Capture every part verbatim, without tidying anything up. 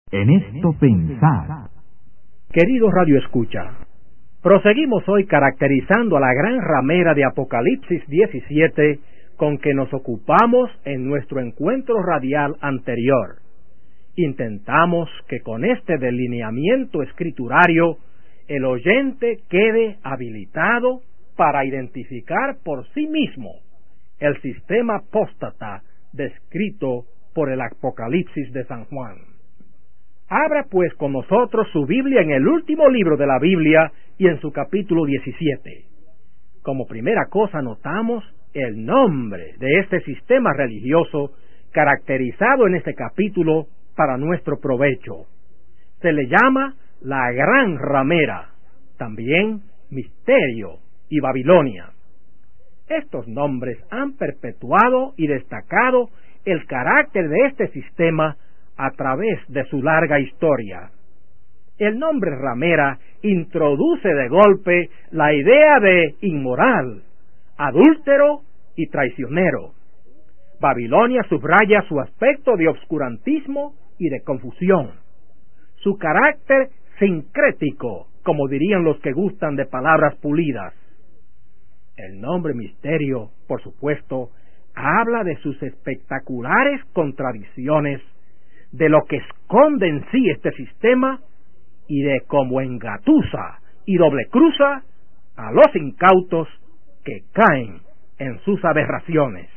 En esto pensar. Querido Radio Escucha, proseguimos hoy caracterizando a la gran ramera de Apocalipsis diecisiete con que nos ocupamos en nuestro encuentro radial anterior. Intentamos que con este delineamiento escriturario el oyente quede habilitado para identificar por sí mismo el sistema apóstata descrito por el Apocalipsis de San Juan. Abra pues con nosotros su Biblia en el último libro de la Biblia y en su capítulo diecisiete. Como primera cosa notamos el nombre de este sistema religioso caracterizado en este capítulo para nuestro provecho. Se le llama la Gran Ramera, también Misterio y Babilonia. Estos nombres han perpetuado y destacado el carácter de este sistema a través de su larga historia. El nombre ramera introduce de golpe la idea de inmoral, adúltero y traicionero. Babilonia subraya su aspecto de obscurantismo y de confusión, su carácter sincrético, como dirían los que gustan de palabras pulidas. El nombre misterio, por supuesto, habla de sus espectaculares contradicciones, de lo que esconde en sí este sistema y de cómo engatusa y doblecruza a los incautos que caen en sus aberraciones.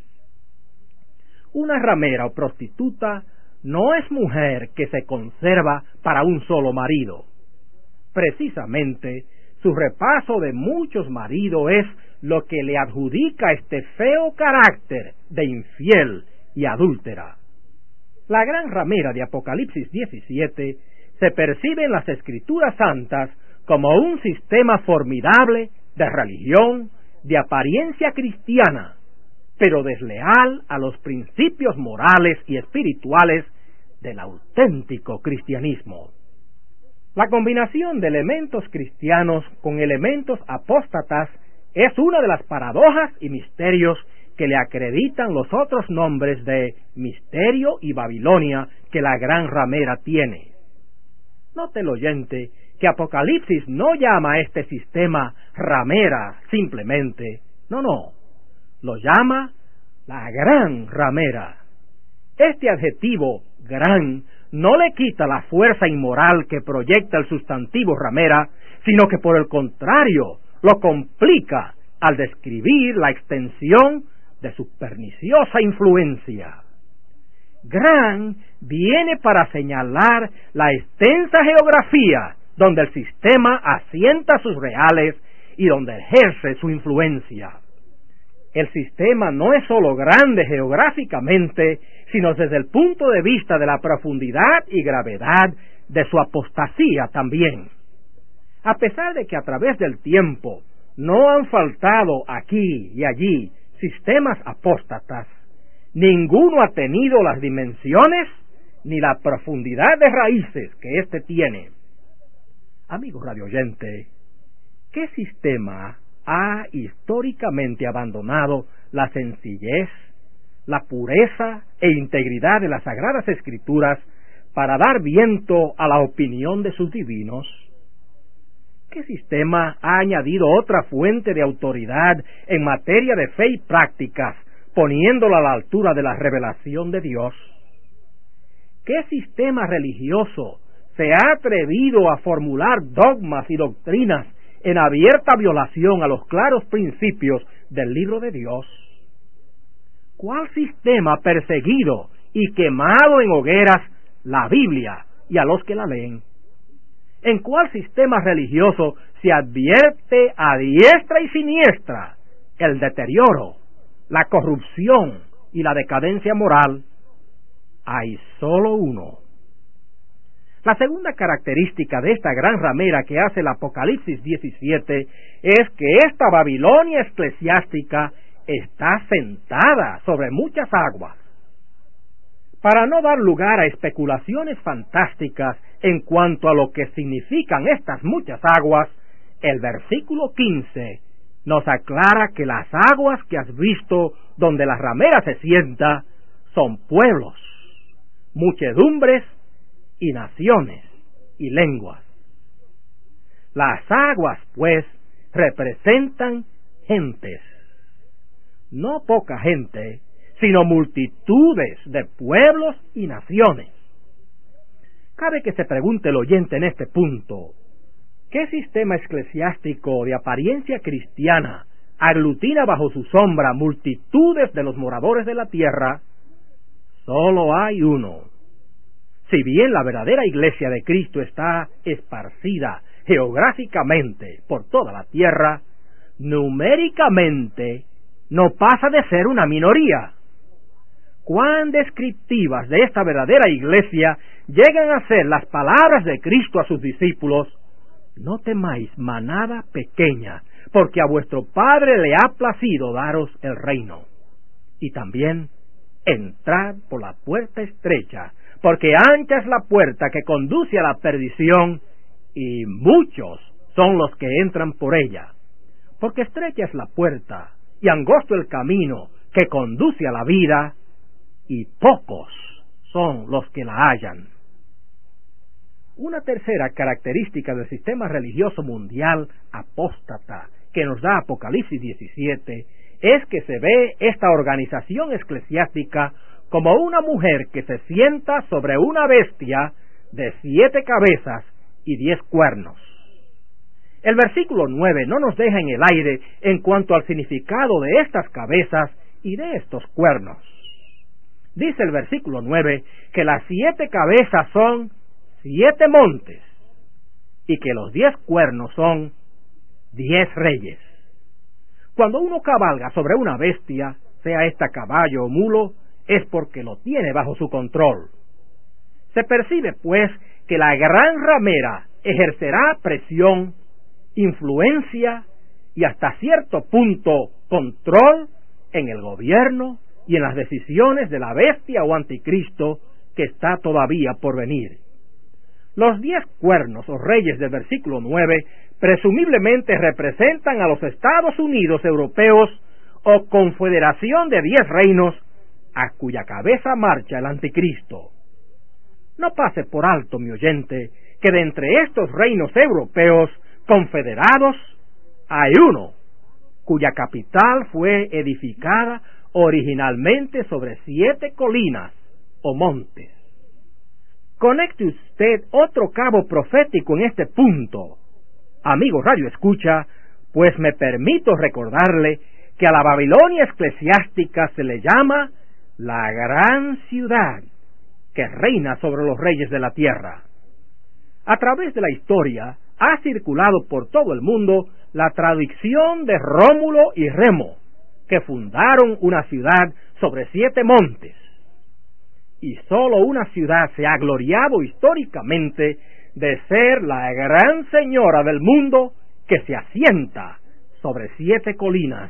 Una ramera o prostituta no es mujer que se conserva para un solo marido. Precisamente, su repaso de muchos maridos es lo que le adjudica este feo carácter de infiel y adúltera. La gran ramera de Apocalipsis diecisiete se percibe en las Escrituras Santas como un sistema formidable de religión, de apariencia cristiana, pero desleal a los principios morales y espirituales del auténtico cristianismo. La combinación de elementos cristianos con elementos apóstatas es una de las paradojas y misterios que le acreditan los otros nombres de Misterio y Babilonia que la gran ramera tiene. Note el oyente que Apocalipsis no llama a este sistema ramera simplemente, no, no, lo llama la gran ramera. Este adjetivo gran no le quita la fuerza inmoral que proyecta el sustantivo ramera, sino que por el contrario lo complica al describir la extensión de su perniciosa influencia. Gran viene para señalar la extensa geografía donde el sistema asienta sus reales y donde ejerce su influencia. El sistema no es sólo grande geográficamente, sino desde el punto de vista de la profundidad y gravedad de su apostasía también. A pesar de que a través del tiempo no han faltado aquí y allí sistemas apóstatas, ninguno ha tenido las dimensiones ni la profundidad de raíces que éste tiene. Amigo radioyente, ¿qué sistema ha históricamente abandonado la sencillez, la pureza e integridad de las Sagradas Escrituras para dar viento a la opinión de sus divinos? ¿Qué sistema ha añadido otra fuente de autoridad en materia de fe y prácticas, poniéndola a la altura de la revelación de Dios? ¿Qué sistema religioso se ha atrevido a formular dogmas y doctrinas en abierta violación a los claros principios del libro de Dios? ¿Cuál sistema ha perseguido y quemado en hogueras la Biblia y a los que la leen? ¿En cuál sistema religioso se advierte a diestra y siniestra el deterioro, la corrupción y la decadencia moral? Hay solo uno. La segunda característica de esta gran ramera que hace el Apocalipsis diecisiete es que esta Babilonia eclesiástica está sentada sobre muchas aguas. Para no dar lugar a especulaciones fantásticas en cuanto a lo que significan estas muchas aguas, el versículo quince nos aclara que las aguas que has visto donde la ramera se sienta son pueblos, muchedumbres y naciones y lenguas. Las aguas, pues, representan gentes. No poca gente, sino multitudes de pueblos y naciones. Cabe que se pregunte el oyente en este punto, ¿qué sistema eclesiástico de apariencia cristiana aglutina bajo su sombra multitudes de los moradores de la tierra? Solo hay uno. Si bien la verdadera iglesia de Cristo está esparcida geográficamente por toda la tierra, numéricamente no pasa de ser una minoría. Cuán descriptivas de esta verdadera iglesia llegan a ser las palabras de Cristo a sus discípulos: no temáis, manada pequeña, porque a vuestro Padre le ha placido daros el reino. Y también, entrad por la puerta estrecha, porque ancha es la puerta que conduce a la perdición, y muchos son los que entran por ella. Porque estrecha es la puerta, y angosto el camino que conduce a la vida, y pocos son los que la hallan. Una tercera característica del sistema religioso mundial apóstata que nos da Apocalipsis diecisiete es que se ve esta organización eclesiástica como una mujer que se sienta sobre una bestia de siete cabezas y diez cuernos. El versículo nueve no nos deja en el aire en cuanto al significado de estas cabezas y de estos cuernos. Dice el versículo nueve que las siete cabezas son siete montes y que los diez cuernos son diez reyes. Cuando uno cabalga sobre una bestia, sea esta caballo o mulo, es porque lo tiene bajo su control. Se percibe, pues, que la gran ramera ejercerá presión, influencia y hasta cierto punto control en el gobierno y en las decisiones de la bestia o anticristo que está todavía por venir. Los diez cuernos o reyes del versículo nueve presumiblemente representan a los Estados Unidos europeos o confederación de diez reinos a cuya cabeza marcha el anticristo. No pase por alto, mi oyente, que de entre estos reinos europeos confederados hay uno cuya capital fue edificada originalmente sobre siete colinas o montes. Conecte usted otro cabo profético en este punto, amigo Radio Escucha, pues me permito recordarle que a la Babilonia eclesiástica se le llama la gran ciudad que reina sobre los reyes de la tierra. A través de la historia ha circulado por todo el mundo la tradición de Rómulo y Remo, que fundaron una ciudad sobre siete montes. Y sólo una ciudad se ha gloriado históricamente de ser la gran señora del mundo que se asienta sobre siete colinas.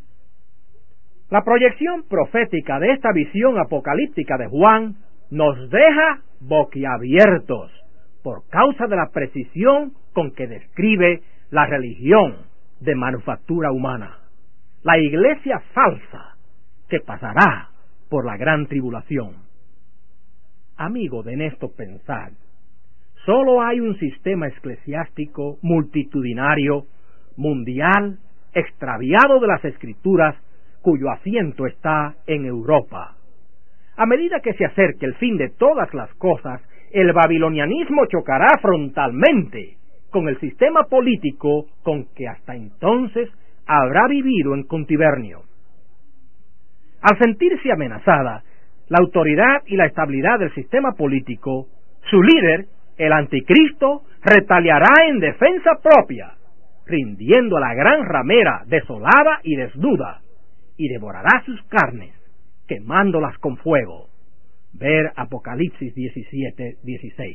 La proyección profética de esta visión apocalíptica de Juan nos deja boquiabiertos por causa de la precisión con que describe la religión de manufactura humana, la iglesia falsa que pasará por la gran tribulación. Amigo de Néstor Pensar, solo hay un sistema eclesiástico multitudinario, mundial, extraviado de las Escrituras, cuyo asiento está en Europa. A medida que se acerque el fin de todas las cosas, el babilonianismo chocará frontalmente con el sistema político con que hasta entonces habrá vivido en contubernio. Al sentirse amenazada la autoridad y la estabilidad del sistema político, su líder, el anticristo, retaliará en defensa propia, rindiendo a la gran ramera desolada y desnuda, y devorará sus carnes, quemándolas con fuego. Ver Apocalipsis diecisiete, dieciséis.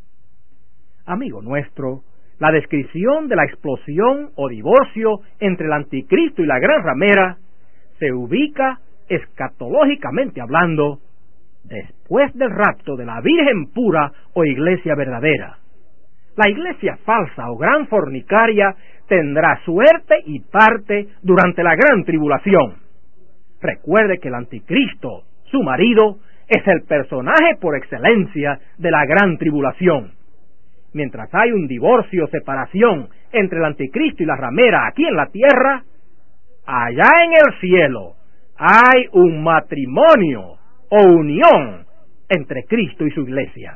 Amigo nuestro, la descripción de la explosión o divorcio entre el anticristo y la gran ramera se ubica escatológicamente hablando después del rapto de la Virgen pura o iglesia verdadera. La iglesia falsa o gran fornicaria tendrá suerte y parte durante la gran tribulación. Recuerde que el anticristo, su marido, es el personaje por excelencia de la gran tribulación. Mientras hay un divorcio o separación entre el anticristo y la ramera aquí en la tierra, allá en el cielo hay un matrimonio o unión entre Cristo y su iglesia.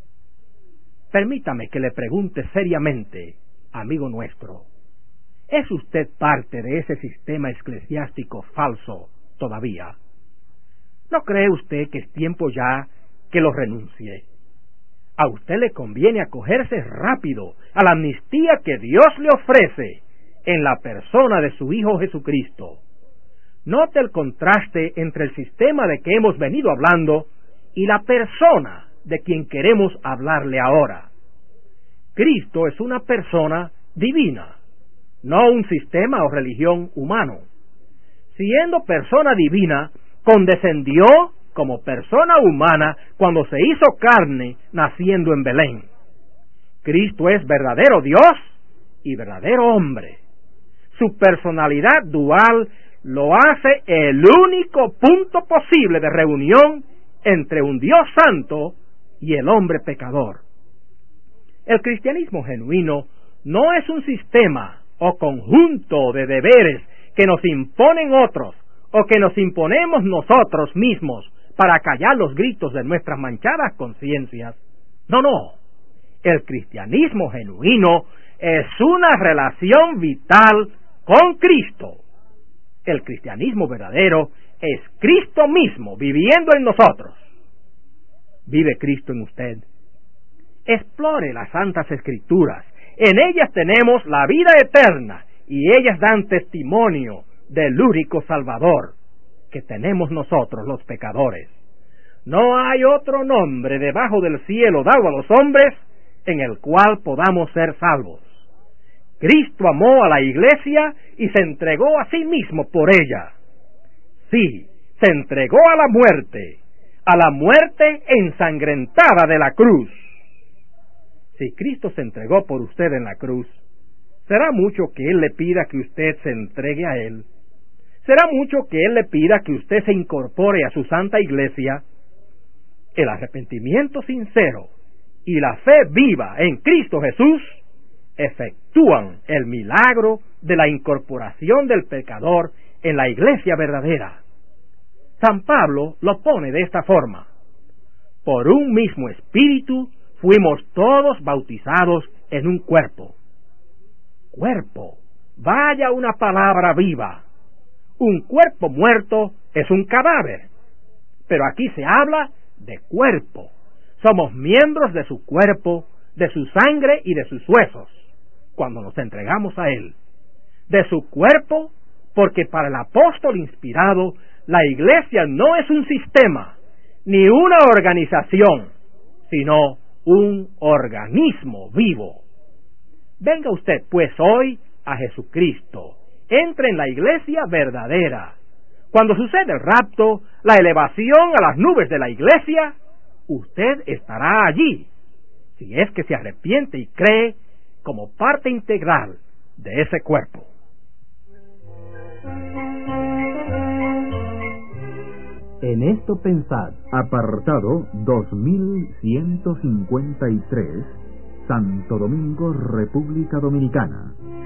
Permítame que le pregunte seriamente, amigo nuestro, ¿es usted parte de ese sistema eclesiástico falso todavía? ¿No cree usted que es tiempo ya que lo renuncie? A usted le conviene acogerse rápido a la amnistía que Dios le ofrece en la persona de su Hijo Jesucristo. Note el contraste entre el sistema de que hemos venido hablando y la persona de quien queremos hablarle ahora. Cristo es una persona divina, no un sistema o religión humano. Siendo persona divina, condescendió como persona humana cuando se hizo carne naciendo en Belén. Cristo es verdadero Dios y verdadero hombre. Su personalidad dual lo hace el único punto posible de reunión entre un Dios santo y el hombre pecador. El cristianismo genuino no es un sistema o conjunto de deberes que nos imponen otros o que nos imponemos nosotros mismos para callar los gritos de nuestras manchadas conciencias. No, no. El cristianismo genuino es una relación vital con Cristo. El cristianismo verdadero es Cristo mismo viviendo en nosotros. ¿Vive Cristo en usted? Explore las Santas Escrituras. En ellas tenemos la vida eterna y ellas dan testimonio del único Salvador que tenemos nosotros los pecadores. No hay otro nombre debajo del cielo dado a los hombres en el cual podamos ser salvos. Cristo amó a la iglesia y se entregó a sí mismo por ella. Sí, se entregó a la muerte, a la muerte ensangrentada de la cruz. Si Cristo se entregó por usted en la cruz, ¿será mucho que Él le pida que usted se entregue a Él? ¿Será mucho que Él le pida que usted se incorpore a su santa iglesia? El arrepentimiento sincero y la fe viva en Cristo Jesús efectúan el milagro de la incorporación del pecador en la iglesia verdadera. San Pablo lo pone de esta forma: por un mismo espíritu fuimos todos bautizados en un cuerpo. Cuerpo, vaya una palabra viva. Un cuerpo muerto es un cadáver, pero aquí se habla de cuerpo. Somos miembros de su cuerpo, de su sangre y de sus huesos, cuando nos entregamos a Él. De su cuerpo, porque para el apóstol inspirado, la iglesia no es un sistema, ni una organización, sino un organismo vivo. Venga usted pues hoy a Jesucristo, entre en la iglesia verdadera. Cuando sucede el rapto, la elevación a las nubes de la iglesia, usted estará allí, si es que se arrepiente y cree como parte integral de ese cuerpo. En esto pensad, apartado dos mil ciento cincuenta y tres, Santo Domingo, República Dominicana.